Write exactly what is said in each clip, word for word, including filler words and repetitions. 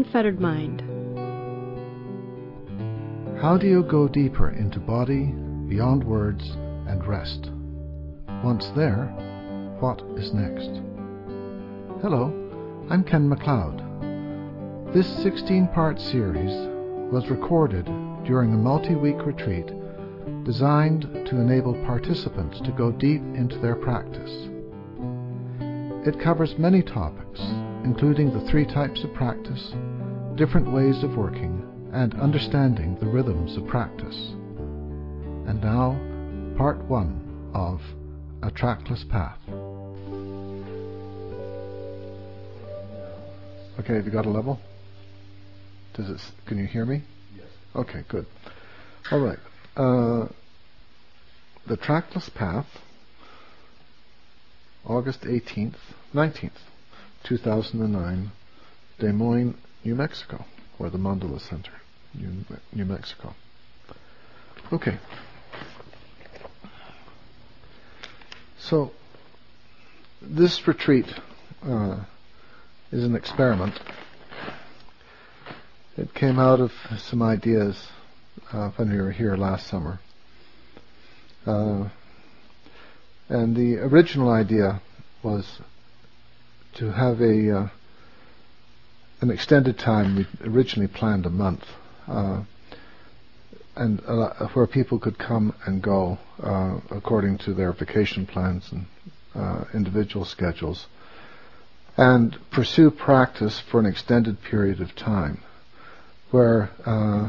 Unfettered Mind. How do you go deeper into body, beyond words, and rest? Once there, what is next? Hello, I'm Ken MacLeod. This sixteen-part series was recorded during a multi-week retreat designed to enable participants to go deep into their practice. It covers many topics, including the three types of practice, different ways of working, and understanding the rhythms of practice. And now, part one of A Trackless Path. Okay, have you got a level? Does it? Can you hear me? Yes. Okay, good. All right. Uh, the Trackless Path, August eighteenth, nineteenth, two thousand nine, Des Moines, New Mexico, or the Mandala Center, New, New Mexico. Okay. So, this retreat uh, is an experiment. It came out of some ideas uh, when we were here last summer. Uh, and the original idea was to have a uh, an extended time. We originally planned a month, uh, and uh, where people could come and go uh, according to their vacation plans and uh, individual schedules, and pursue practice for an extended period of time, where uh,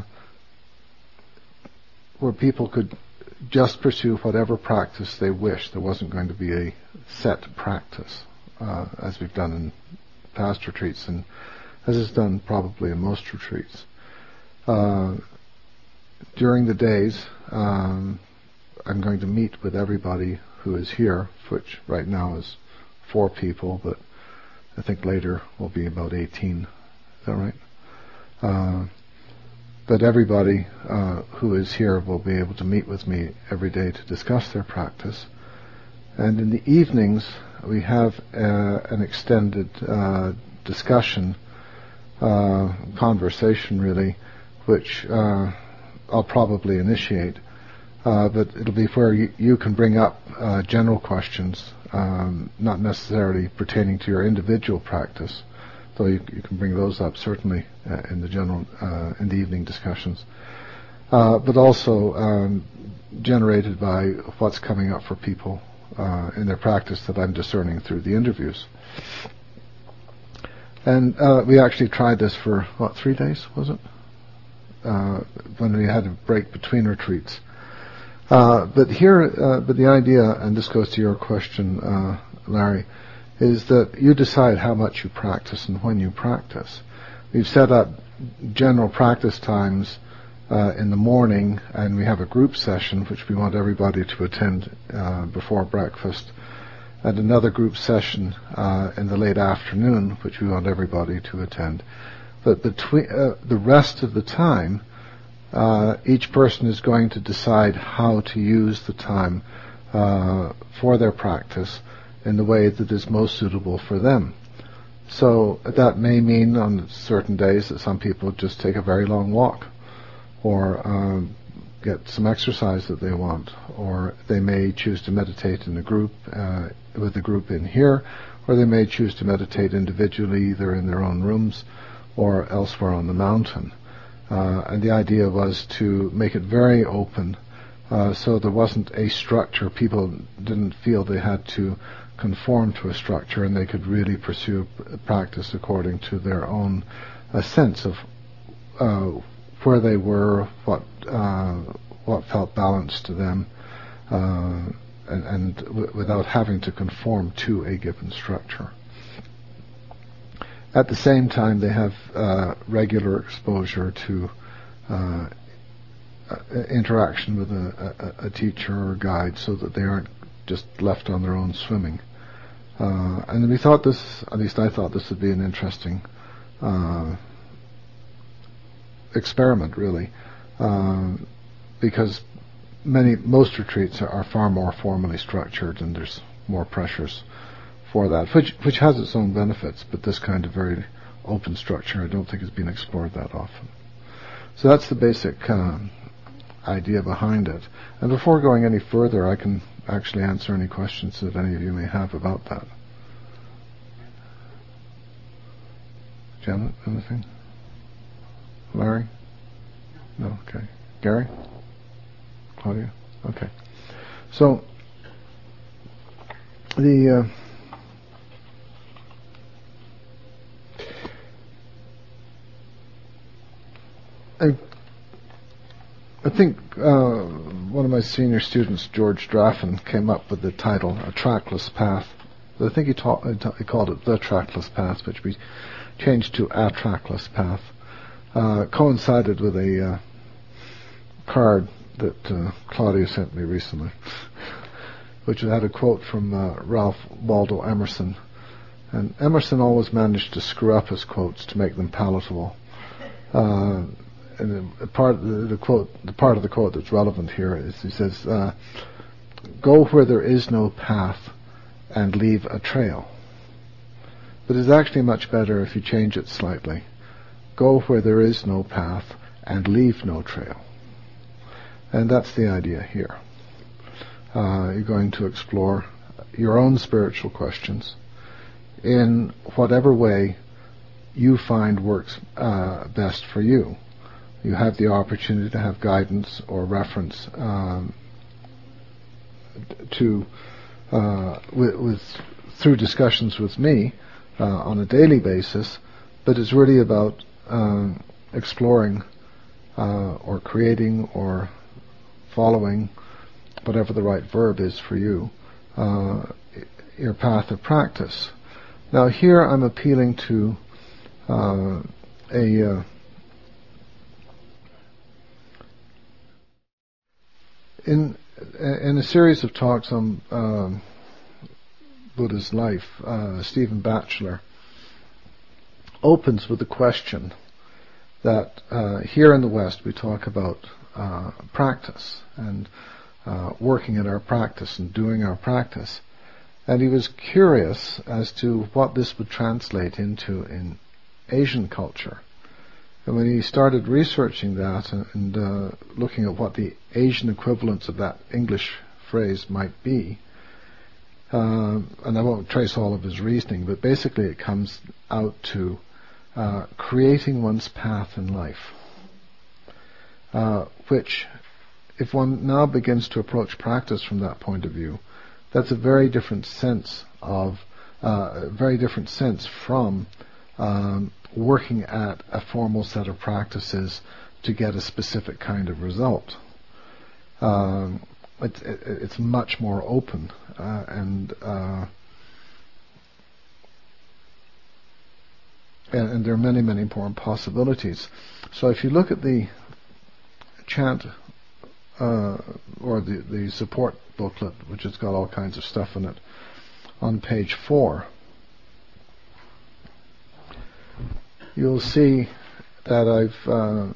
where people could just pursue whatever practice they wish. There wasn't going to be a set practice, uh, as we've done in past retreats, and as is done probably in most retreats. Uh, during the days, um, I'm going to meet with everybody who is here, which right now is four people, but I think later will be about eighteen. Is that right? Uh, but everybody uh, who is here will be able to meet with me every day to discuss their practice. And in the evenings, we have uh, an extended uh, discussion, uh, conversation really, which uh, I'll probably initiate. Uh, but it'll be where you, you can bring up uh, general questions, um, not necessarily pertaining to your individual practice, though you, you can bring those up certainly uh, in the general, uh, in the evening discussions, uh, but also um, generated by what's coming up for people uh, in their practice that I'm discerning through the interviews. And uh, we actually tried this for, what, three days, was it? Uh, when we had a break between retreats. Uh, but here, uh, but the idea, and this goes to your question, uh, Larry, is that you decide how much you practice and when you practice. We've set up general practice times uh, in the morning, and we have a group session which we want everybody to attend uh, before breakfast, and another group session uh, in the late afternoon which we want everybody to attend. But between uh, the rest of the time, uh, each person is going to decide how to use the time uh, for their practice in the way that is most suitable for them. So that may mean on certain days that some people just take a very long walk, or um, get some exercise that they want, or they may choose to meditate in a group, uh, with the group in here, or they may choose to meditate individually either in their own rooms or elsewhere on the mountain. Uh, and the idea was to make it very open, uh, so there wasn't a structure. People didn't feel they had to conform to a structure, and they could really pursue practice according to their own uh, sense of uh, where they were, what uh, what felt balanced to them, uh, and, and w- without having to conform to a given structure. At the same time, they have uh, regular exposure to uh, interaction with a, a, a teacher or a guide, so that they aren't just left on their own swimming. Uh, and we thought this, at least I thought this would be an interesting uh, experiment, really, uh, because many, most retreats are, are far more formally structured, and there's more pressures for that, which which has its own benefits. But this kind of very open structure. I don't think it's been explored that often. So that's the basic uh, idea behind it. And before going any further, I can actually answer any questions that any of you may have about that. Janet, anything? Larry? No, okay. Gary? Claudia? Okay. So, the... Uh, I, I think uh, one of my senior students, George Draffin, came up with the title "A Trackless Path." I think he, taught, he called it "The Trackless Path," which we changed to "A Trackless Path." Uh, coincided with a uh, card that uh, Claudia sent me recently, which had a quote from uh, Ralph Waldo Emerson. And Emerson always managed to screw up his quotes to make them palatable. Uh, And the part of the, the quote, the part of the quote that's relevant here is he says, uh, "Go where there is no path, and leave a trail." But it's actually much better if you change it slightly. "Go where there is no path, and leave no trail." And that's the idea here. Uh, you're going to explore your own spiritual questions in whatever way you find works uh, best for you. You have the opportunity to have guidance or reference um, to uh, with, with through discussions with me uh, on a daily basis, but it's really about um, exploring uh, or creating or following, whatever the right verb is for you, uh, your path of practice. Now here I'm appealing to uh, a uh, In in a series of talks on um, Buddha's life, uh, Stephen Batchelor opens with the question that uh, here in the West we talk about uh, practice and uh, working at our practice and doing our practice. And he was curious as to what this would translate into in Asian culture. And when he started researching that and, and uh, looking at what the Asian equivalents of that English phrase might be, uh, and I won't trace all of his reasoning, but basically it comes out to uh, creating one's path in life, uh, which, if one now begins to approach practice from that point of view, that's a very different sense of, uh, a very different sense from um, working at a formal set of practices to get a specific kind of result. Um, it, it, it's much more open, uh, and, uh, and and there are many, many more possibilities. So if you look at the chant uh, or the, the support booklet, which has got all kinds of stuff in it, on page four, you'll see that I've uh,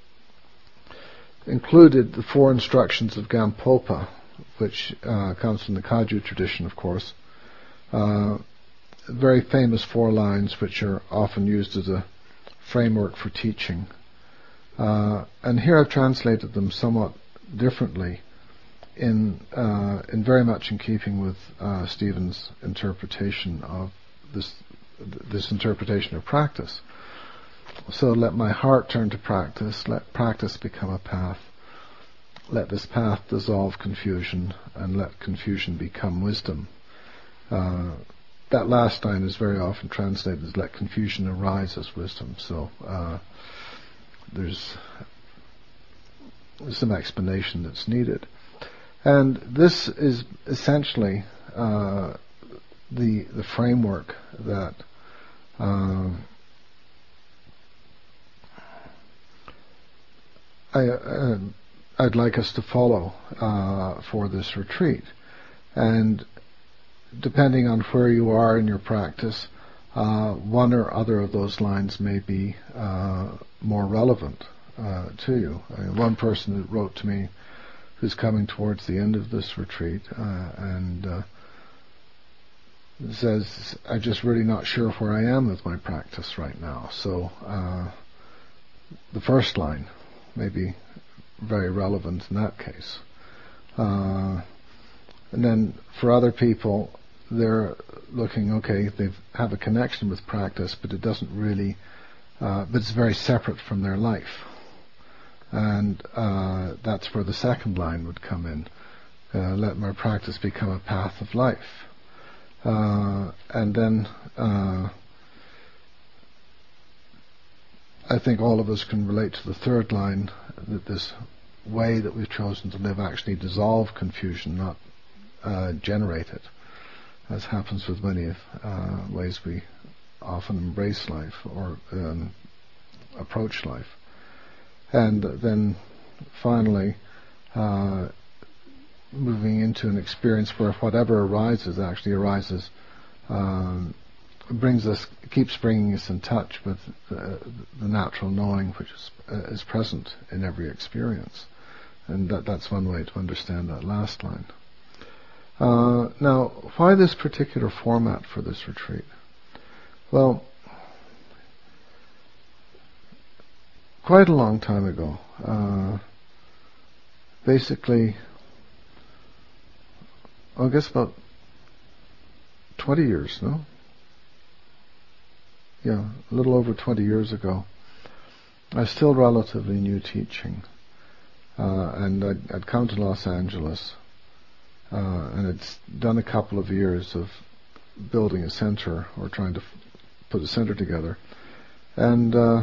included the four instructions of Gampopa, which uh, comes from the Kagyu tradition, of course. Uh, very famous four lines which are often used as a framework for teaching. Uh, and here I've translated them somewhat differently, in uh, in very much in keeping with uh, Stephen's interpretation of this this interpretation of practice. So let my heart turn to practice, let practice become a path, let this path dissolve confusion, and let confusion become wisdom. Uh, that last line is very often translated as let confusion arise as wisdom. So uh, there's some explanation that's needed. And this is essentially uh, the the framework that uh, I, uh, I'd like us to follow uh, for this retreat. And depending on where you are in your practice, uh, one or other of those lines may be uh, more relevant uh, to you. I mean, one person wrote to me who's coming towards the end of this retreat, uh, and uh, says, I'm just really not sure where I am with my practice right now. So uh, the first line may be very relevant in that case. Uh, and then for other people, they're looking, okay, they have a connection with practice, but it doesn't really, uh, but it's very separate from their life. And uh, that's where the second line would come in. Uh, let my practice become a path of life. Uh, and then uh, I think all of us can relate to the third line, that this way that we've chosen to live actually dissolve confusion, not uh, generate it, as happens with many uh, ways we often embrace life or um, approach life. And then finally, uh, moving into an experience where whatever arises actually arises, um, brings us, keeps bringing us in touch with uh, the natural knowing which is, uh, is present in every experience. And that, that's one way to understand that last line. Uh, now, why this particular format for this retreat? Well, quite a long time ago, uh, basically, I guess about twenty years, no? Yeah, a little over twenty years ago. I was still relatively new teaching, uh, and I'd, I'd come to Los Angeles, uh, and it's done a couple of years of building a center or trying to f- put a center together, and uh,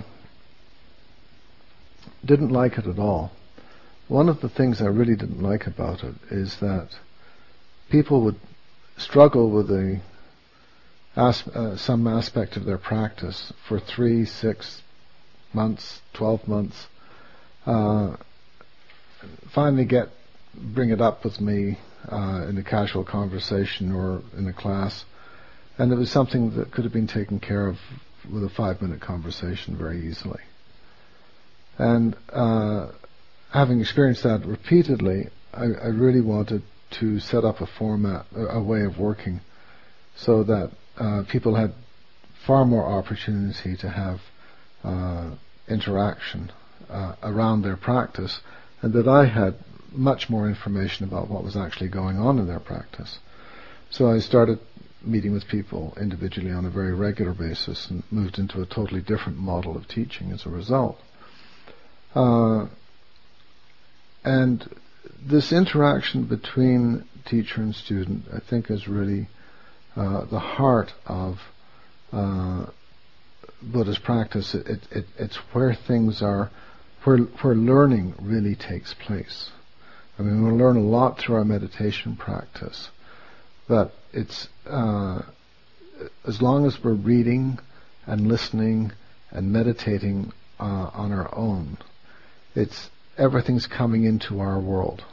didn't like it at all. One of the things I really didn't like about it is that people would struggle with a as, uh, some aspect of their practice for three, six months, twelve months. Uh, finally, get bring it up with me uh, in a casual conversation or in a class, and it was something that could have been taken care of with a five-minute conversation very easily. And uh, having experienced that repeatedly, I, I really wanted to set up a format, a way of working, so that uh, people had far more opportunity to have uh, interaction uh, around their practice, and that I had much more information about what was actually going on in their practice. So I started meeting with people individually on a very regular basis and moved into a totally different model of teaching as a result. Uh, and this interaction between teacher and student, I think, is really uh, the heart of uh, Buddhist practice. It, it, it, it's where things are, where where learning really takes place. I mean, we learn a lot through our meditation practice, but it's uh, as long as we're reading and listening and meditating uh, on our own, it's everything's coming into our world.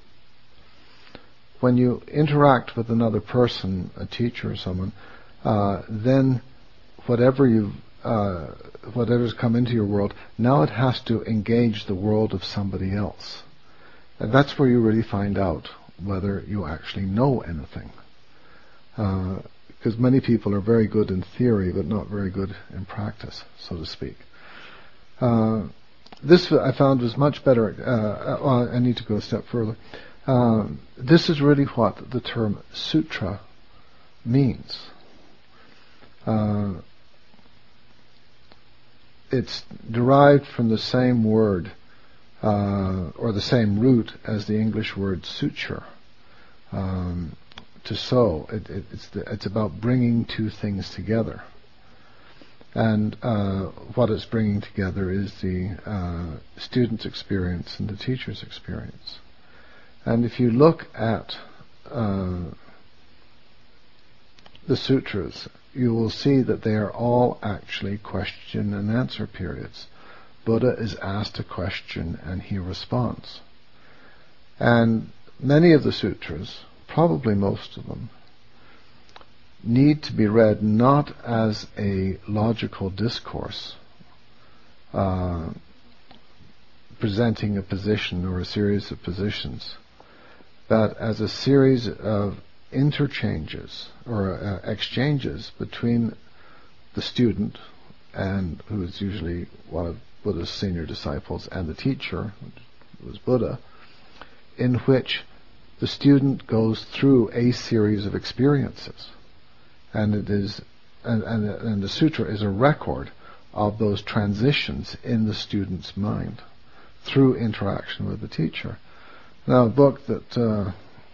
When you interact with another person, a teacher or someone, uh, then whatever you've, uh, whatever's come into your world, now it has to engage the world of somebody else. And that's where you really find out whether you actually know anything. Uh, because many people are very good in theory, but not very good in practice, so to speak. Uh, this I found was much better. Uh, well, I need to go a step further. Uh, this is really what the term sutra means. Uh, it's derived from the same word, uh, or the same root as the English word suture, um, to sew. It, it, it's, the, it's about bringing two things together. And uh, what it's bringing together is the uh, student's experience and the teacher's experience. And if you look at uh, the sutras, you will see that they are all actually question and answer periods. Buddha is asked a question and he responds. And many of the sutras, probably most of them, need to be read not as a logical discourse, uh, presenting a position or a series of positions, but as a series of interchanges or uh, exchanges between the student, and who is usually one of Buddha's senior disciples, and the teacher, who was Buddha, in which the student goes through a series of experiences, and it is, and, and, and the sutra is a record of those transitions in the student's mind through interaction with the teacher. Now, a book that uh,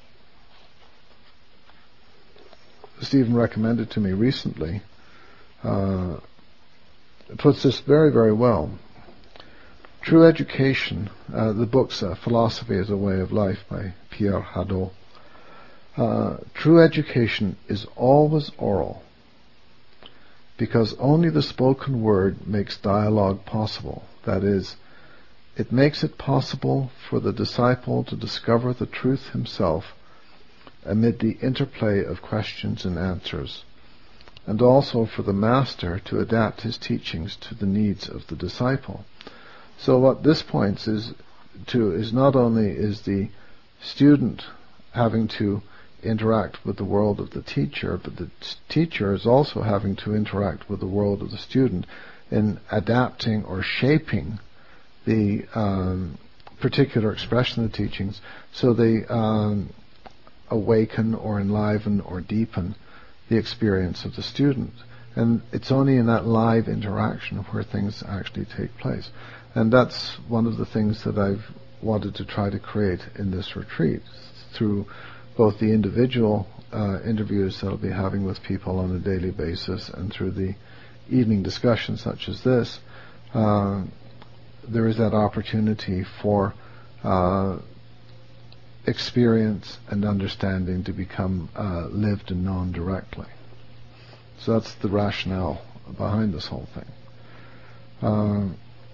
Stephen recommended to me recently uh, puts this very, very well. True Education, uh, the book's uh, Philosophy as a Way of Life by Pierre Hadot. Uh, true education is always oral, because only the spoken word makes dialogue possible. That is, it makes it possible for the disciple to discover the truth himself amid the interplay of questions and answers, and also for the master to adapt his teachings to the needs of the disciple. So what this points is to is not only is the student having to interact with the world of the teacher, but the t- teacher is also having to interact with the world of the student in adapting or shaping the um, particular expression of the teachings so they um, awaken or enliven or deepen the experience of the student. And it's only in that live interaction where things actually take place. And that's one of the things that I've wanted to try to create in this retreat, through both the individual uh, interviews that I'll be having with people on a daily basis and through the evening discussions such as this. Uh, there is that opportunity for uh, experience and understanding to become uh, lived and known directly. So that's the rationale behind this whole thing. Uh,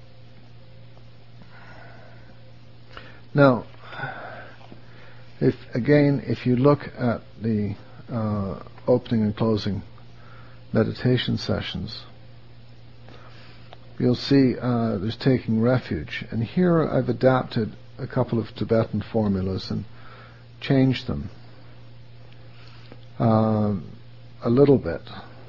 now, if again, if you look at the uh, opening and closing meditation sessions, you'll see uh, there's taking refuge. And here I've adapted a couple of Tibetan formulas and changed them uh, a little bit.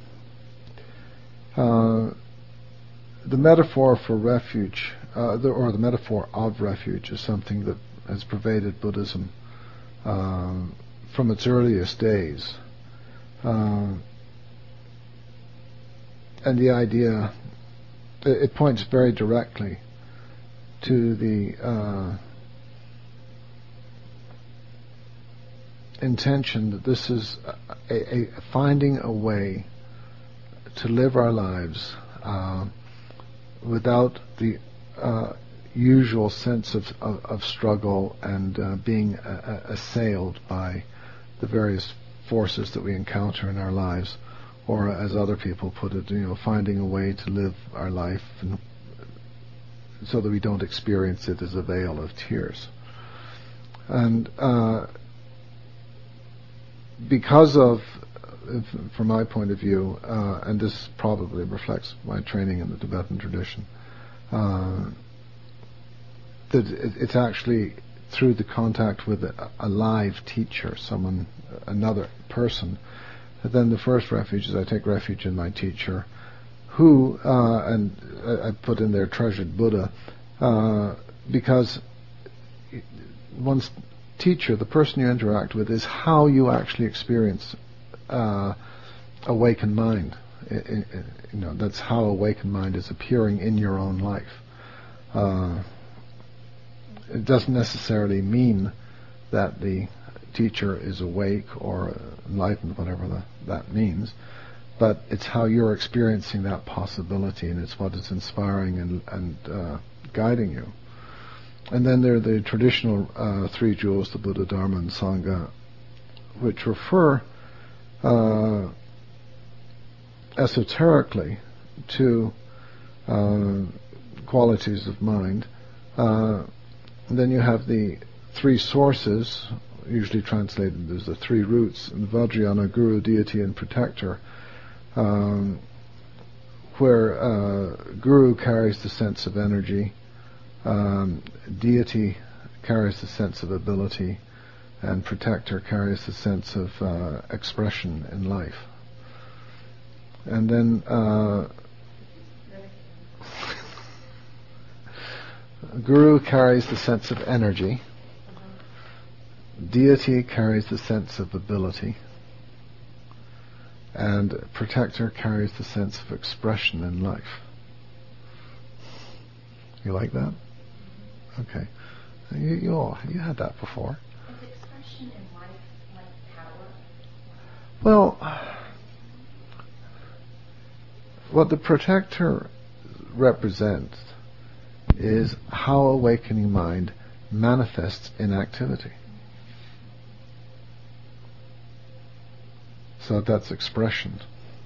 Uh, the metaphor for refuge, uh, the, or the metaphor of refuge, is something that has pervaded Buddhism uh, from its earliest days. Uh, and the idea, it, it points very directly to the uh, intention that this is a, a, a finding a way to live our lives uh, without the uh, usual sense of, of, of struggle and uh, being uh, assailed by the various forces that we encounter in our lives, or as other people put it, you know, finding a way to live our life and so that we don't experience it as a vale of tears. And uh, because of, from my point of view, uh, and this probably reflects my training in the Tibetan tradition, uh, that it, it's actually through the contact with a, a live teacher, someone, another person, that then the first refuge is I take refuge in my teacher, who, uh, and I put in there treasured Buddha, uh, because one's teacher, the person you interact with, is how you actually experience uh, awakened mind. It, it, you know, that's how awakened mind is appearing in your own life. Uh, it doesn't necessarily mean that the teacher is awake or enlightened, whatever the, that means, but it's how you're experiencing that possibility, and it's what is inspiring and, and uh, guiding you. And then there are the traditional uh, three jewels, the Buddha, Dharma, and Sangha, which refer uh, esoterically to uh, qualities of mind. Uh, and then you have the three sources, usually translated as the three roots, in Vajrayana, Guru, Deity, and Protector, um, where uh, Guru carries the sense of energy, um, Deity carries the sense of ability, and protector carries the sense of uh, expression in life. And then uh, guru carries the sense of energy. Deity carries the sense of ability. And protector carries the sense of expression in life. You like that? Okay. You, you all, you had that before. Is expression in life like power? Well, what the protector represents is how awakening mind manifests in activity. So that's expression.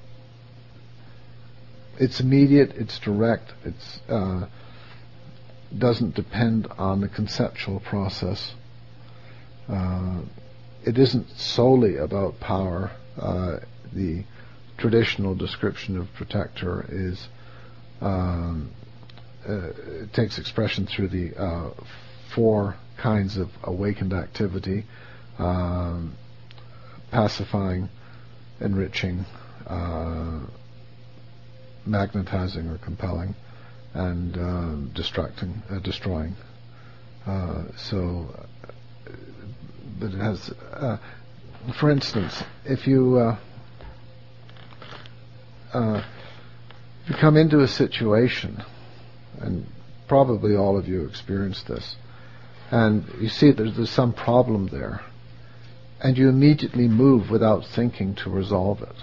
It's immediate, it's direct, it's uh, doesn't depend on the conceptual process. Uh, it isn't solely about power. Uh, the traditional description of protector is um, uh, it takes expression through the uh, four kinds of awakened activity: um, pacifying, enriching, uh, magnetizing or compelling, and uh, destructing, uh, destroying. Uh, so, uh, but it has, uh, for instance, if you uh, uh, if you come into a situation, and probably all of you experienced this, and you see there's, there's some problem there, and you immediately move without thinking to resolve it.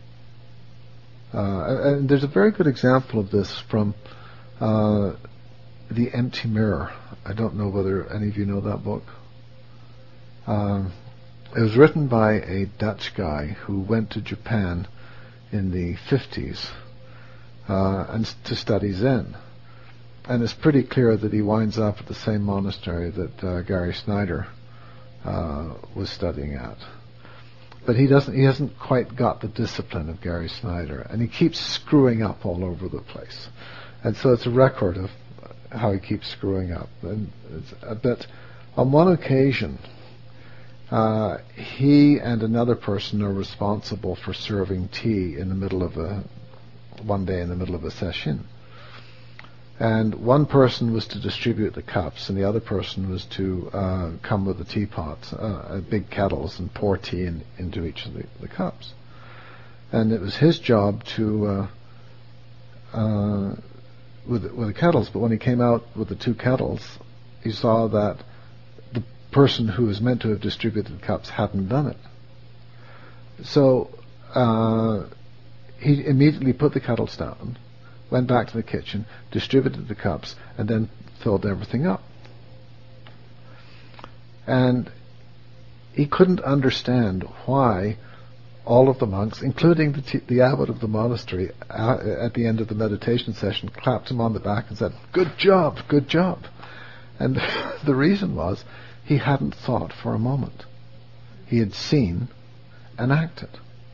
Uh, and there's a very good example of this from uh, The Empty Mirror. I don't know whether any of you know that book. Um, it was written by a Dutch guy who went to Japan in the fifties uh, and to study Zen. And it's pretty clear that he winds up at the same monastery that uh, Gary Snyder uh, was studying at. But he doesn't. He hasn't quite got the discipline of Gary Snyder, and he keeps screwing up all over the place. And so it's a record of how he keeps screwing up. And it's, but on one occasion, uh, he and another person are responsible for serving tea in the middle of a one day in the middle of a session. And one person was to distribute the cups, and the other person was to uh, come with the teapots, uh, big kettles, and pour tea in, into each of the, the cups. And it was his job to, uh, uh, with, with the kettles, but when he came out with the two kettles, he saw that the person who was meant to have distributed the cups hadn't done it. So uh, he immediately put the kettles down, went back to the kitchen, distributed the cups, and then filled everything up. And he couldn't understand why all of the monks, including the, t- the abbot of the monastery, uh, at the end of the meditation session, clapped him on the back and said, "Good job, good job." And the reason was he hadn't thought for a moment. He had seen and acted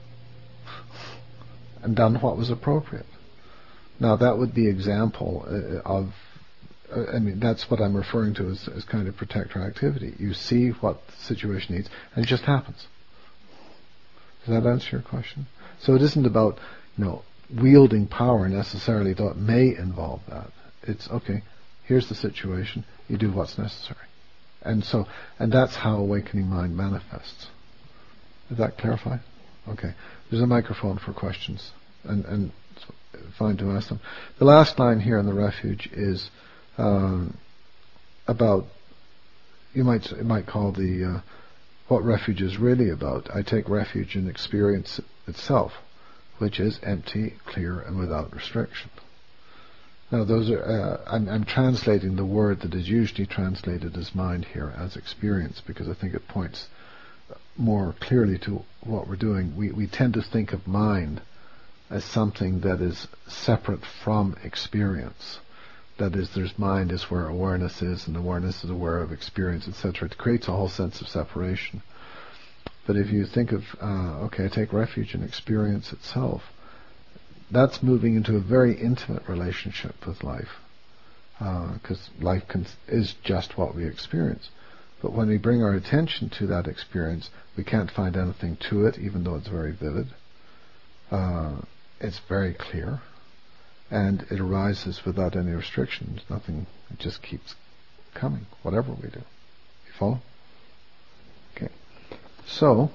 and done what was appropriate. Now that would be example uh, of, uh, I mean, that's what I'm referring to as, as kind of protector activity. You see what the situation needs, and it just happens. Does that answer your question? So it isn't about, you know, wielding power necessarily, though it may involve that. It's, okay, here's the situation, you do what's necessary. And so, and that's how awakening mind manifests. Does that clarify? Okay. There's a microphone for questions. And, and fine to ask them. The last line here in the refuge is um, about, you might it might call the uh, what refuge is really about. I take refuge in experience itself, which is empty, clear, and without restriction. Now, those are uh, I'm, I'm translating the word that is usually translated as mind here as experience, because I think it points more clearly to what we're doing. We we tend to think of mind as something that is separate from experience. That is, there's mind is where awareness is, and awareness is aware of experience, et cetera. It creates a whole sense of separation. But if you think of, uh, okay, I take refuge in experience itself, that's moving into a very intimate relationship with life, because uh, life can, is just what we experience. But when we bring our attention to that experience, we can't find anything to it, even though it's very vivid. Uh, it's very clear. And it arises without any restrictions. Nothing, it just keeps coming, whatever we do. You follow? Okay. So,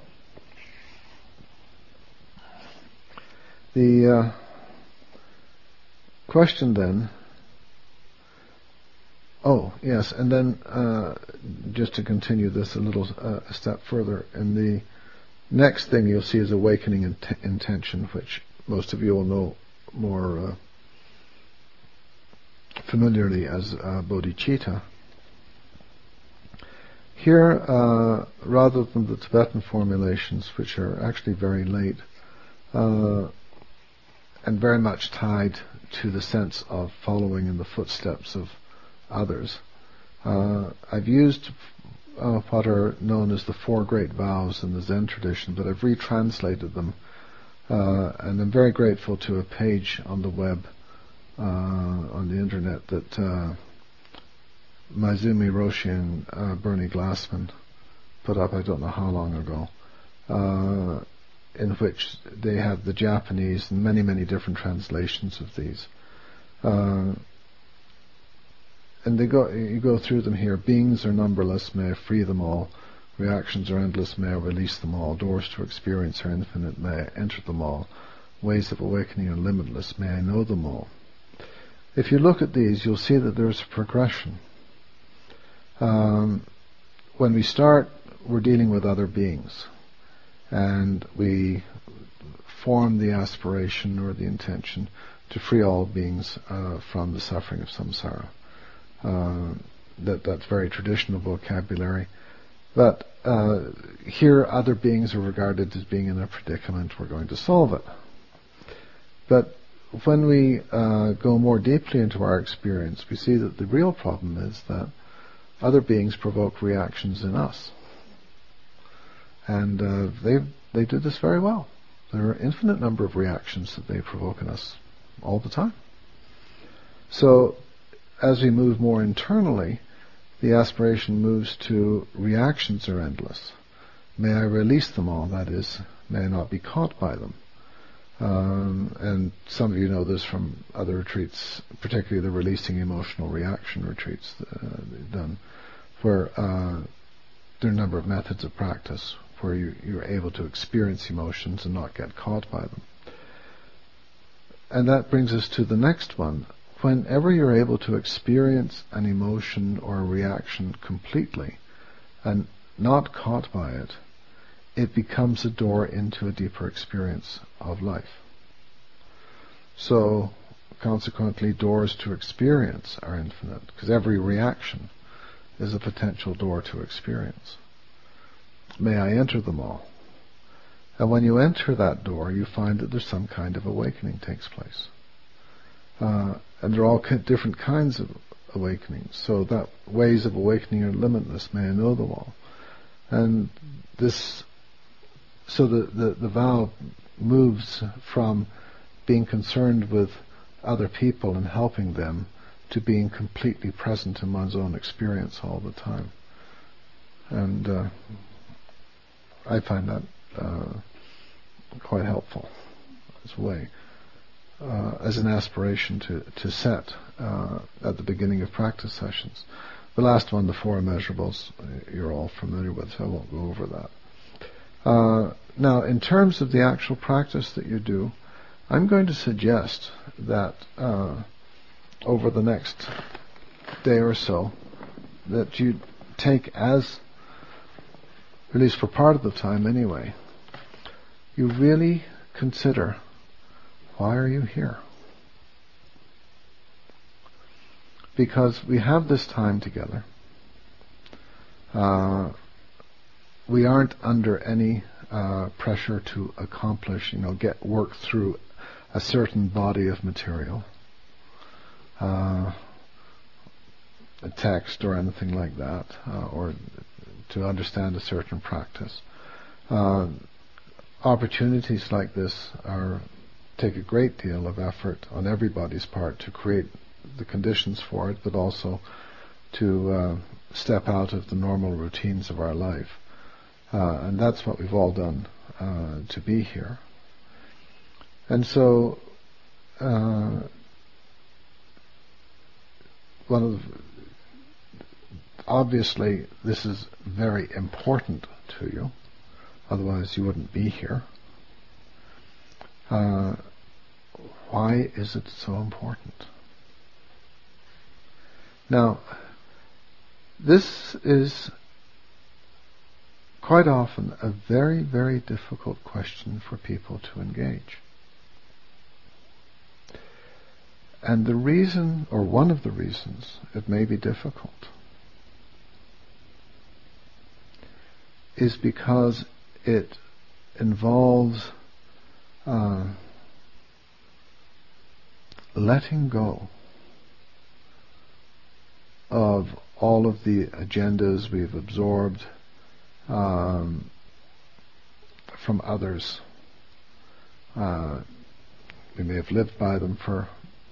the uh, question then, oh, yes, and then uh, just to continue this a little uh, a step further, in the next thing you'll see is awakening int- intention, which most of you will know more uh, familiarly as uh, bodhicitta. Here, uh, rather than the Tibetan formulations, which are actually very late, uh, and very much tied to the sense of following in the footsteps of others, uh, I've used uh, what are known as the Four Great Vows in the Zen tradition, but I've retranslated them, uh, and I'm very grateful to a page on the web, uh, on the internet, that uh, Maizumi Roshi and uh, Bernie Glassman put up, I don't know how long ago, uh, in which they have the Japanese and many, many different translations of these. Uh, and they go, you go through them here. Beings are numberless, may I free them all. Reactions are endless, may I release them all. Doors to experience are infinite, may I enter them all. Ways of awakening are limitless, may I know them all. If you look at these, you'll see that there's a progression. Um, when we start, we're dealing with other beings, and we form the aspiration or the intention to free all beings uh, from the suffering of samsara. Uh, that that's very traditional vocabulary, but uh, here other beings are regarded as being in a predicament. We're going to solve it. But when we uh, go more deeply into our experience, we see that the real problem is that other beings provoke reactions in us. And uh, they they do this very well. There are an infinite number of reactions that they provoke in us all the time. So, as we move more internally, the aspiration moves to reactions are endless. May I release them all, that is, may I not be caught by them. Um, and some of you know this from other retreats, particularly the releasing emotional reaction retreats uh, they've done, where uh, there are a number of methods of practice where you, you're able to experience emotions and not get caught by them. And that brings us to the next one. Whenever you're able to experience an emotion or a reaction completely and not caught by it, it becomes a door into a deeper experience of life. So, consequently, doors to experience are infinite, because every reaction is a potential door to experience. May I enter them all. And when you enter that door, you find that there's some kind of awakening takes place. Uh, and there are all different kinds of awakenings. So that ways of awakening are limitless. May I know them all. And this, so the, the, the vow moves from being concerned with other people and helping them to being completely present in one's own experience all the time. And uh, I find that uh, quite helpful as a way, uh, as an aspiration to, to set uh, at the beginning of practice sessions. The last one, the four immeasurables, you're all familiar with, so I won't go over that. Uh, now, in terms of the actual practice that you do, I'm going to suggest that uh, over the next day or so, that you take as, at least for part of the time anyway, you really consider, why are you here? Because we have this time together. Uh, we aren't under any uh, pressure to accomplish, you know, get work through a certain body of material, uh, a text or anything like that, uh, or to understand a certain practice. Uh, opportunities like this are take a great deal of effort on everybody's part to create the conditions for it, but also to uh, step out of the normal routines of our life. Uh, and that's what we've all done uh, to be here. And so, uh, one of the, obviously this is very important to you, otherwise you wouldn't be here. Uh, why is it so important? Now, this is quite often a very, very difficult question for people to engage. And the reason, or one of the reasons, it may be difficult is because it involves uh, letting go of all of the agendas we've absorbed um, from others. Uh, we may have lived by them for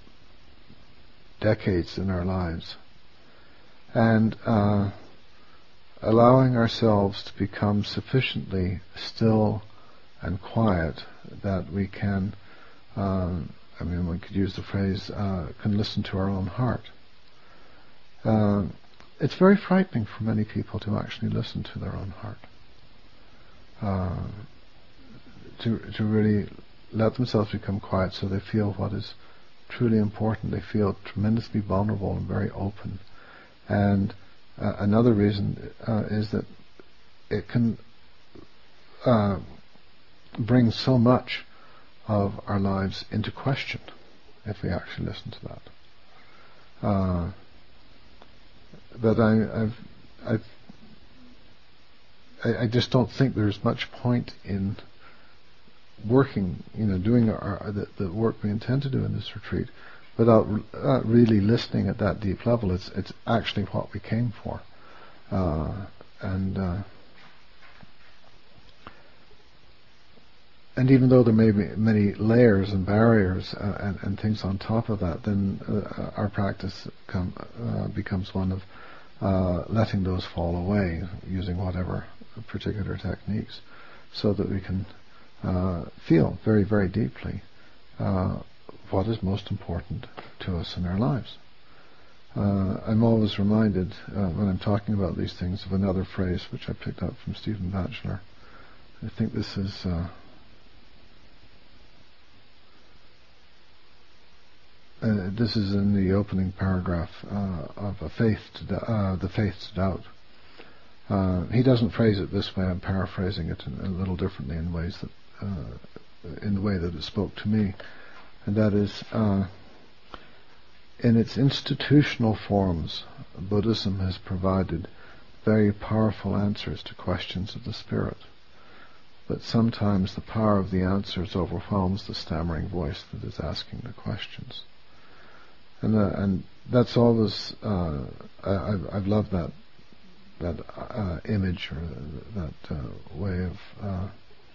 decades in our lives, and uh, allowing ourselves to become sufficiently still and quiet that we can, um, I mean, one could use the phrase, uh, can listen to our own heart. Uh, it's very frightening for many people to actually listen to their own heart, uh, to to really let themselves become quiet so they feel what is truly important. They feel tremendously vulnerable and very open. And uh, another reason uh, is that it can uh, bring so much of our lives into question if we actually listen to that. Uh, but I, I've, I've, I, I just don't think there's much point in working, you know, doing our, our, the, the work we intend to do in this retreat without uh, really listening at that deep level. It's it's actually what we came for, uh, and uh, and even though there may be many layers and barriers uh, and, and things on top of that, then uh, our practice come, uh, becomes one of uh, letting those fall away, using whatever particular techniques, so that we can uh, feel very, very deeply uh, what is most important to us in our lives. Uh, I'm always reminded uh, when I'm talking about these things of another phrase which I picked up from Stephen Batchelor. I think this is uh, uh, this is in the opening paragraph uh, of a faith to do- uh, the faith to doubt. Uh, he doesn't phrase it this way. I'm paraphrasing it in, a little differently in ways that uh, in the way that it spoke to me, and that is, uh, in its institutional forms, Buddhism has provided very powerful answers to questions of the spirit. But sometimes the power of the answers overwhelms the stammering voice that is asking the questions. And uh, and that's always, uh, I, I've, I've loved that that uh, image or that uh, way of uh,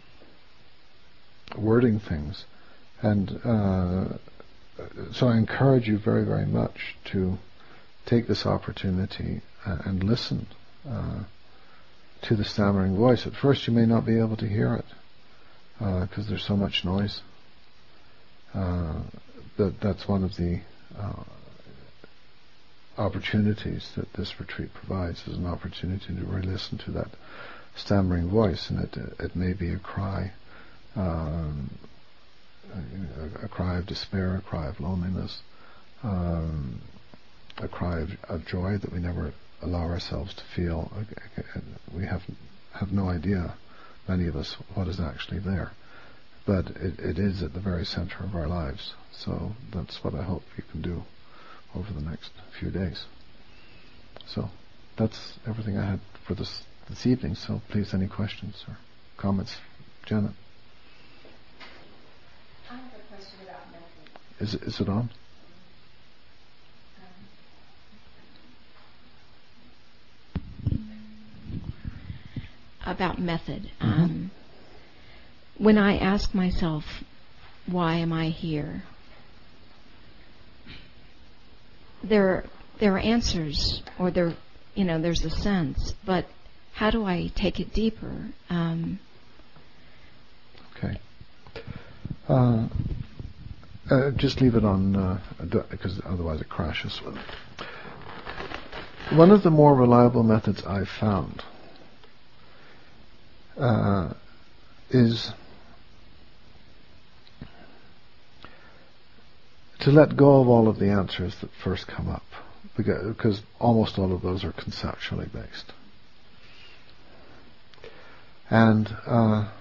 wording things. And uh, so I encourage you very, very much to take this opportunity uh, and listen uh, to the stammering voice. At first you may not be able to hear it because uh, there's so much noise. Uh, but that's one of the uh, opportunities that this retreat provides, is an opportunity to really listen to that stammering voice, and it, it may be a cry, um, a, a cry of despair, a cry of loneliness, um, a cry of, of joy that we never allow ourselves to feel. We have have no idea, many of us, what is actually there, but it, it is at the very center of our lives. So that's what I hope you can do over the next few days. So that's everything I had for this this evening. So please, any questions or comments? Janet? I have a question about method. Is it, is it on? About method. Mm-hmm. Um, when I ask myself, why am I here? There, there are answers, or there you know, there's a sense, but how do I take it deeper? Um, okay. Uh, uh, just leave it on, uh, because otherwise it crashes. One of the more reliable methods I've found uh, is to let go of all of the answers that first come up, because almost all of those are conceptually based. And uh,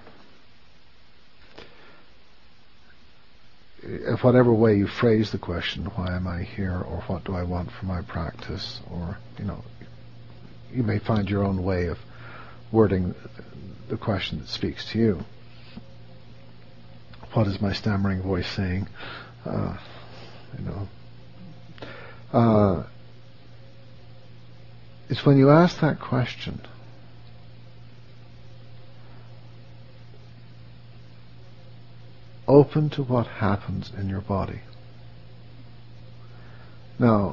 if whatever way you phrase the question, why am I here, or what do I want for my practice, or, you know, you may find your own way of wording the question that speaks to you. What is my stammering voice saying? Uh, you know, uh, it's when you ask that question, open to what happens in your body. Now,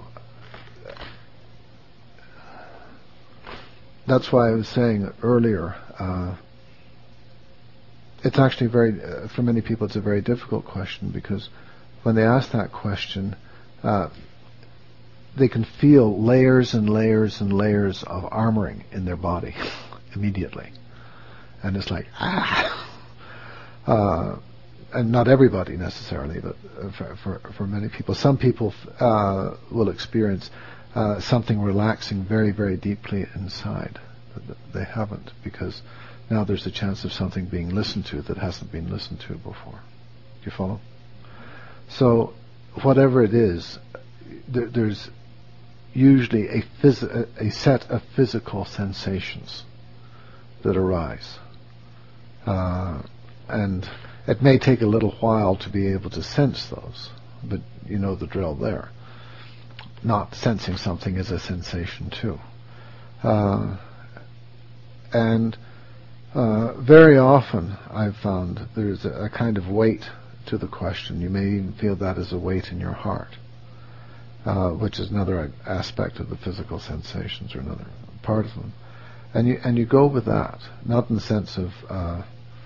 that's why I was saying earlier, uh, it's actually very, uh, for many people it's a very difficult question, because when they ask that question, uh, they can feel layers and layers and layers of armoring in their body immediately. And it's like, ah! Uh, and not everybody necessarily, but for, for, for many people. Some people uh, will experience uh, something relaxing very, very deeply inside. But they haven't, because now there's a chance of something being listened to that hasn't been listened to before. Do you follow? So, whatever it is, there, there's usually a, phys- a set of physical sensations that arise. Uh, and it may take a little while to be able to sense those, but you know the drill there. Not sensing something is a sensation too. Uh, and uh, very often I've found there's a, a kind of weight to the question. You may even feel that as a weight in your heart, uh, which is another aspect of the physical sensations, or another part of them. And you and you go with that, not in the sense of uh,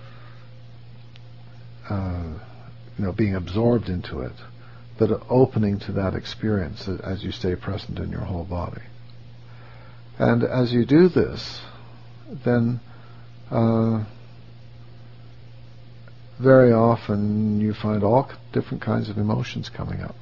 Uh, you know, being absorbed into it, but opening to that experience as you stay present in your whole body. And as you do this, then uh, very often you find all different kinds of emotions coming up.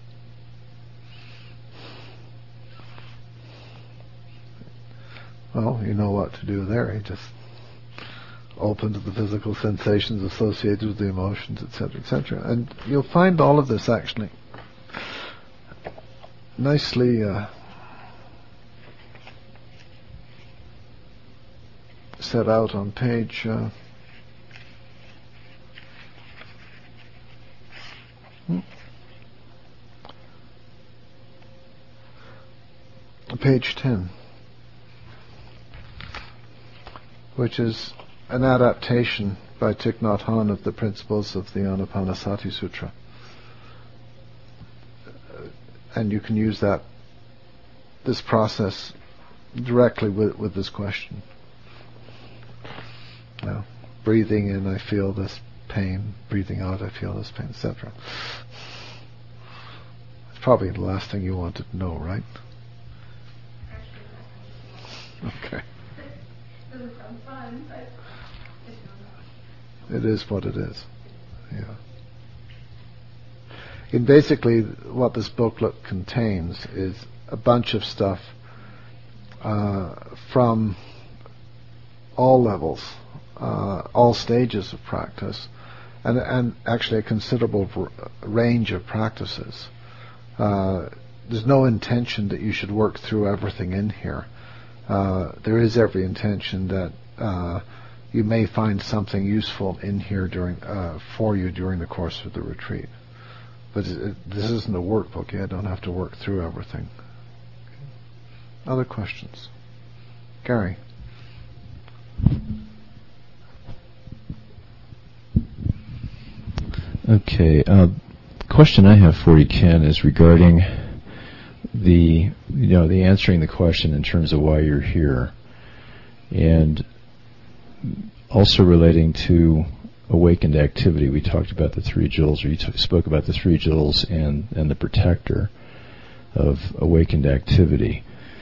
Well, you know what to do there. You just open to the physical sensations associated with the emotions, et cetera, et cetera. And you'll find all of this actually nicely uh, set out on page uh, hmm, page ten, which is an adaptation by Thich Nhat Hanh of the principles of the Anapanasati Sutra. And you can use that, this process directly with, with this question. Now, breathing in, I feel this pain. Breathing out, I feel this pain, et cetera. It's probably the last thing you wanted to know, right? Okay. Doesn't sound fun, but it is what it is. Yeah. And basically, what this booklet contains is a bunch of stuff uh, from all levels, uh, all stages of practice, and, and actually a considerable r- range of practices. Uh, there's no intention that you should work through everything in here. Uh, there is every intention that uh, you may find something useful in here during uh, for you during the course of the retreat. But it, it, this isn't a workbook. You don't have to work through everything. Other questions? Gary? Okay. Uh, question I have for you, Ken, is regarding the you know the answering the question in terms of why you're here, and also relating to awakened activity. We talked about the three jewels, or you t- spoke about the three jewels and and the protector of awakened activity.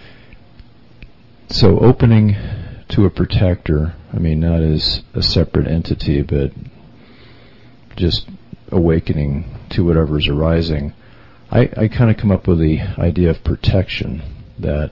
So opening to a protector, I mean, not as a separate entity, but just awakening to whatever's arising. I, I kind of come up with the idea of protection, that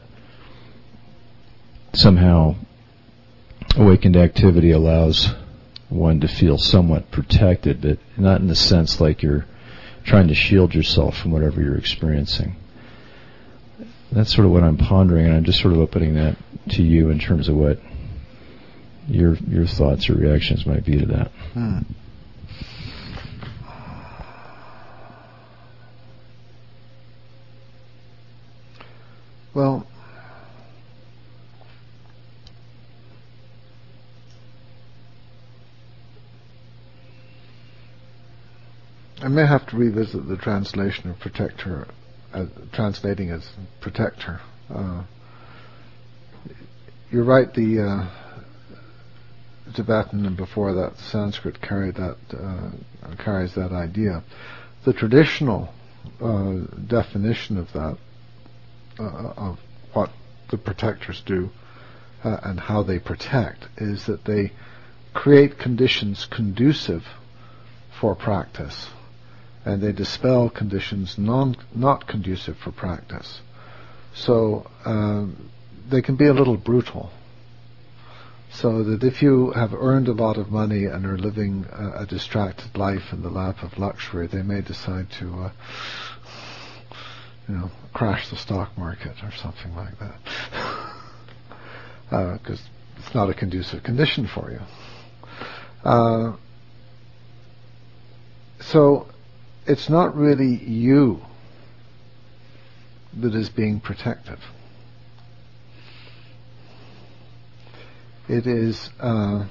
somehow awakened activity allows one to feel somewhat protected, but not in the sense like you're trying to shield yourself from whatever you're experiencing. That's sort of what I'm pondering, and I'm just sort of opening that to you in terms of what your your thoughts or reactions might be to that. Hmm. Well, I may have to revisit the translation of protector, uh, translating as protector. Uh, you're right, the uh, Tibetan and before that Sanskrit carried that, uh, carries that idea. The traditional uh, definition of that, uh, of what the protectors do uh, and how they protect, is that they create conditions conducive for practice, and they dispel conditions non, not conducive for practice. So um, they can be a little brutal. So that if you have earned a lot of money and are living a, a distracted life in the lap of luxury, they may decide to, uh, you know, crash the stock market or something like that, because uh, it's not a conducive condition for you. Uh, so it's not really you that is being protected. It is uh,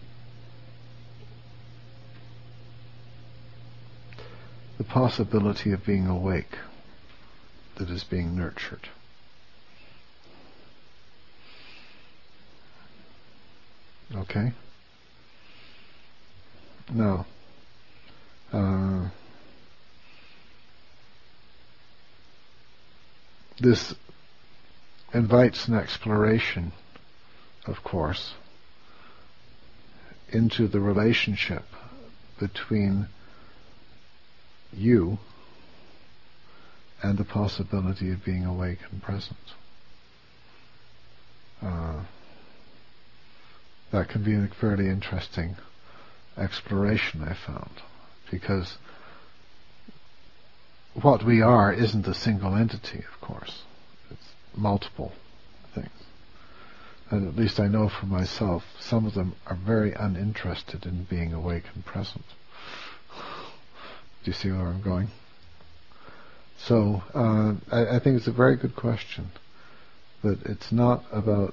the possibility of being awake that is being nurtured. Okay? Now, uh, this invites an exploration, of course, into the relationship between you and the possibility of being awake and present. Uh, that can be a fairly interesting exploration, I found, because what we are isn't a single entity, of course. It's multiple things. And at least I know for myself, some of them are very uninterested in being awake and present. Do you see where I'm going? So, uh, I, I think it's a very good question. But it's not about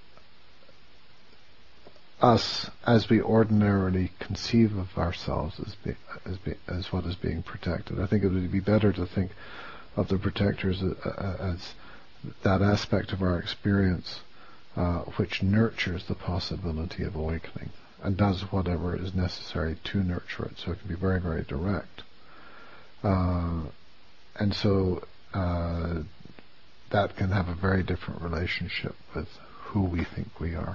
us as we ordinarily conceive of ourselves as, be, as, be, as what is being protected. I think it would be better to think of the protectors as, as that aspect of our experience uh, which nurtures the possibility of awakening and does whatever is necessary to nurture it. So it can be very, very direct. Uh, and so uh, that can have a very different relationship with who we think we are.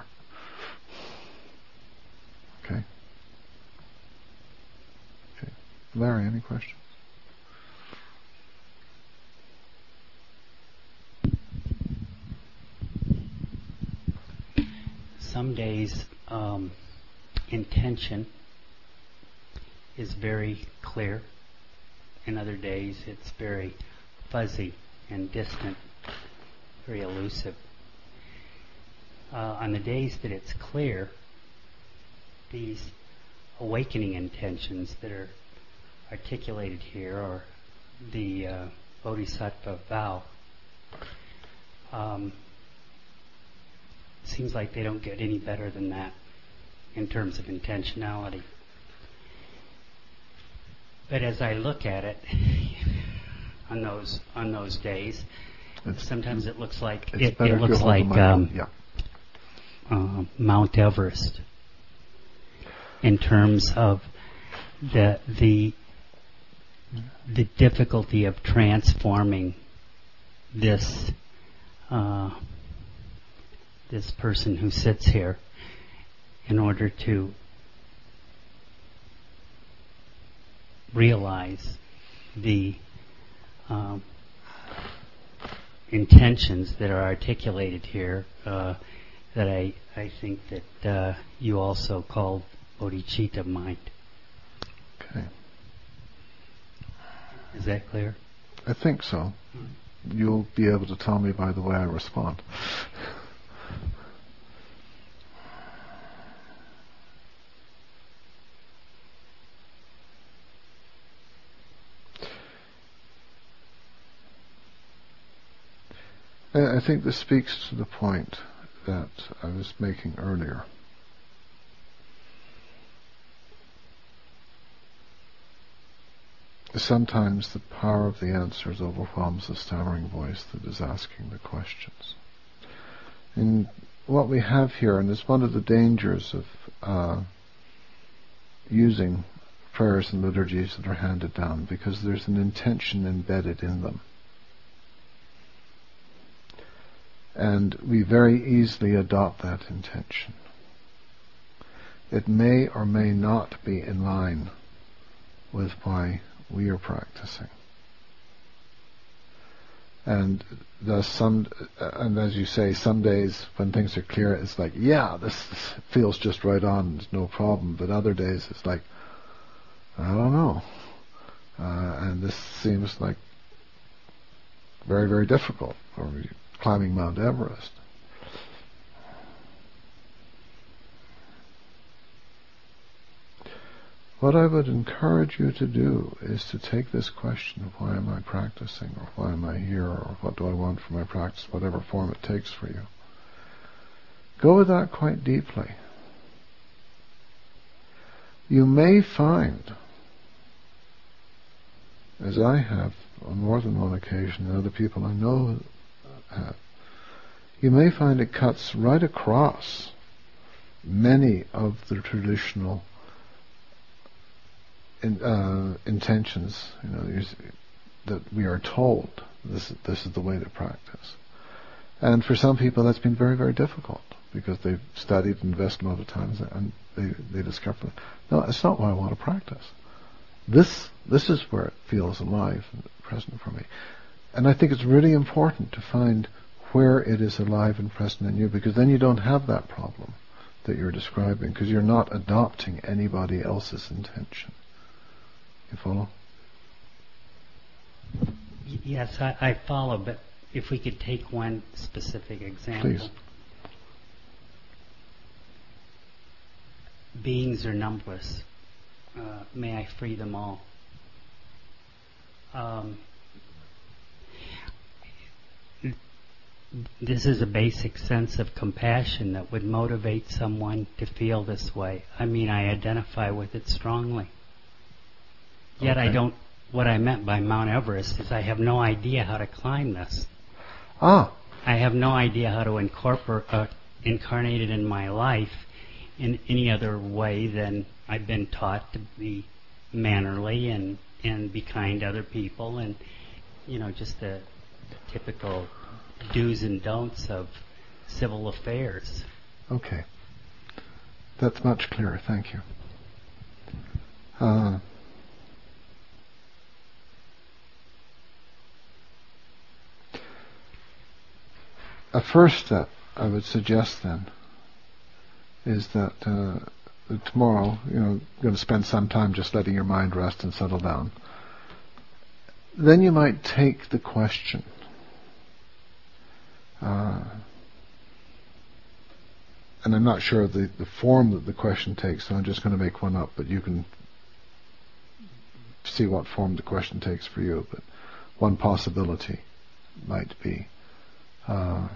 Okay. Okay. Larry, any questions? Some days um, intention is very clear, and other days it's very fuzzy and distant, very elusive. Uh, on the days that it's clear, these awakening intentions that are articulated here, or the uh, Bodhisattva vow, um, seems like they don't get any better than that in terms of intentionality. But as I look at it on those on those days, It's, sometimes it looks like it's it, better it if you looks hold the like mic. um, yeah. uh, Mount Everest in terms of the the the difficulty of transforming this uh, this person who sits here in order to realize the um, intentions that are articulated here uh, that I, I think that uh, you also called bodhicitta mind. Okay. Is that clear? I think so. You'll be able to tell me by the way I respond. I think this speaks to the point that I was making earlier. Sometimes the power of the answers overwhelms the stammering voice that is asking the questions. And what we have here, and it's one of the dangers of uh, using prayers and liturgies that are handed down, because there's an intention embedded in them. And we very easily adopt that intention. It may or may not be in line with why we are practicing. And thus some, and as you say, some days when things are clear, it's like, yeah, this, this feels just right on, there's no problem. But other days it's like, I don't know. Uh, and this seems like very, very difficult, or climbing Mount Everest. What I would encourage you to do is to take this question of why am I practicing, or why am I here, or what do I want from my practice, whatever form it takes for you. Go with that quite deeply. You may find, as I have on more than one occasion, and other people I know have, you may find it cuts right across many of the traditional In, uh, intentions, you know, that we are told this this is the way to practice. And for some people that's been very, very difficult, because they've studied and invested a lot of time, and they, they discover, no, it's not what I want to practice. This this is where it feels alive and present for me. And I think it's really important to find where it is alive and present in you, because then you don't have that problem that you're describing, because you're not adopting anybody else's intention. You follow? Y- yes, I, I follow, but if we could take one specific example. Please. Beings are numberless. Uh, may I free them all. Um, this is a basic sense of compassion that would motivate someone to feel this way. I mean, I identify with it strongly. Yet okay. I don't, what I meant by Mount Everest is I have no idea how to climb this. Ah. I have no idea how to incorporate, uh, incarnate it in my life in any other way than I've been taught to be mannerly and, and be kind to other people, and, you know, just the typical do's and don'ts of civil affairs. Okay. That's much clearer, thank you. Uh, A first step I would suggest then is that uh, tomorrow, you know, you're going to spend some time just letting your mind rest and settle down. Then you might take the question, uh, and I'm not sure of the, the form that the question takes, so I'm just going to make one up, but you can see what form the question takes for you. But one possibility might be, Uh,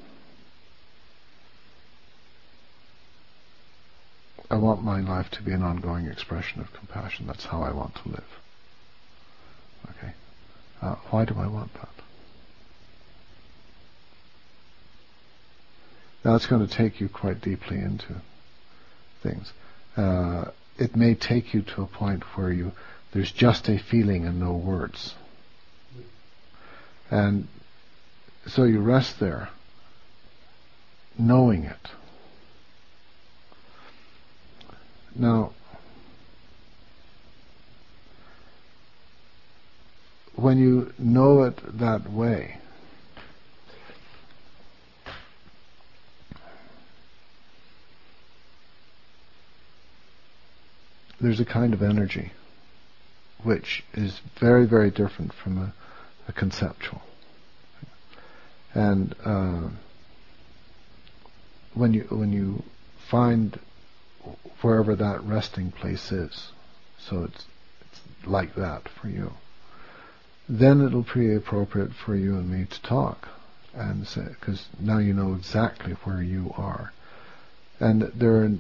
I want my life to be an ongoing expression of compassion. That's how I want to live. Okay. Uh, why do I want that? Now it's going to take you quite deeply into things. Uh, it may take you to a point where you there's just a feeling and no words. And so you rest there, knowing it. Now, when you know it that way, there's a kind of energy which is very, very different from a, a conceptual. And uh, when you when you find wherever that resting place is, so it's it's like that for you, then it'll be appropriate for you and me to talk, and say, because now you know exactly where you are, and there are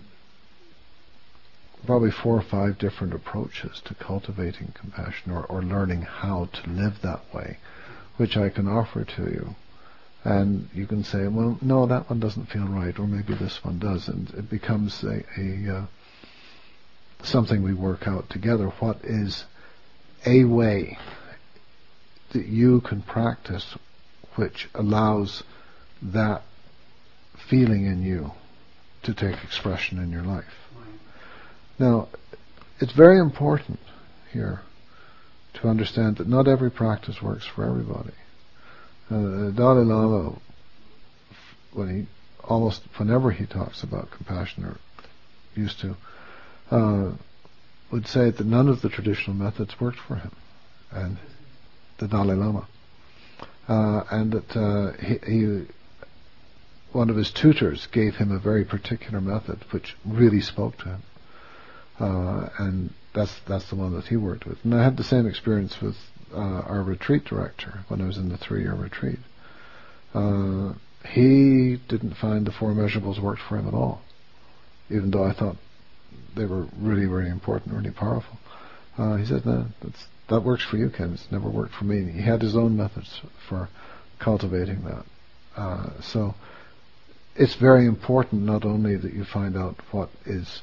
probably four or five different approaches to cultivating compassion, or, or learning how to live that way, which I can offer to you. And you can say, well, no, that one doesn't feel right, or maybe this one does, and it becomes a, a uh, something we work out together. What is a way that you can practice which allows that feeling in you to take expression in your life? Now, it's very important here to understand that not every practice works for everybody. Uh, Dalai Lama, when he almost whenever he talks about compassion, or used to, uh, would say that none of the traditional methods worked for him, and the Dalai Lama, uh, and that uh, he, he, one of his tutors gave him a very particular method which really spoke to him. Uh, and that's that's the one that he worked with. And I had the same experience with uh, our retreat director when I was in the three-year retreat. Uh, he didn't find the four measurables worked for him at all, even though I thought they were really, really important, really powerful. Uh, he said, no, that's, that works for you, Ken. It's never worked for me. And he had his own methods for cultivating that. Uh, so it's very important not only that you find out what is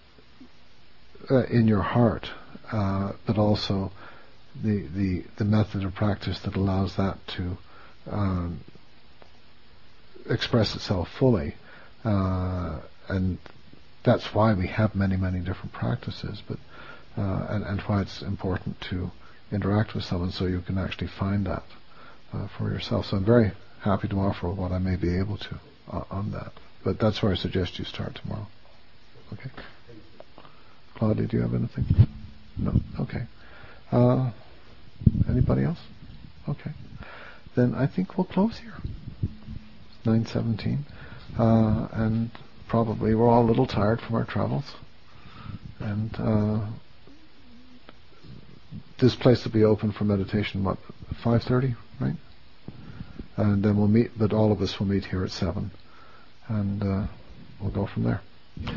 Uh, in your heart, uh, but also the, the the method of practice that allows that to um, express itself fully, uh, and that's why we have many many different practices. But uh, and and why it's important to interact with someone so you can actually find that uh, for yourself. So I'm very happy to offer what I may be able to uh, on that. But that's where I suggest you start tomorrow. Okay. Claudia, do you have anything? No? Okay. Uh, anybody else? Okay. Then I think we'll close here. nine seventeen. Uh, and probably we're all a little tired from our travels. And uh, this place will be open for meditation, what, five thirty, right? And then we'll meet, but all of us will meet here at seven. And uh, we'll go from there.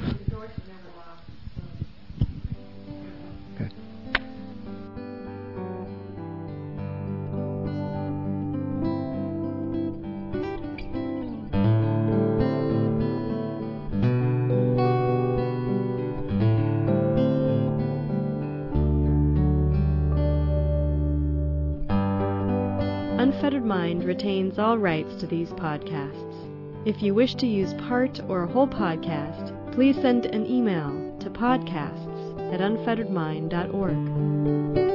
Unfettered Mind retains all rights to these podcasts. If you wish to use part or a whole podcast, please send an email to podcasts at unfettered mind dot org.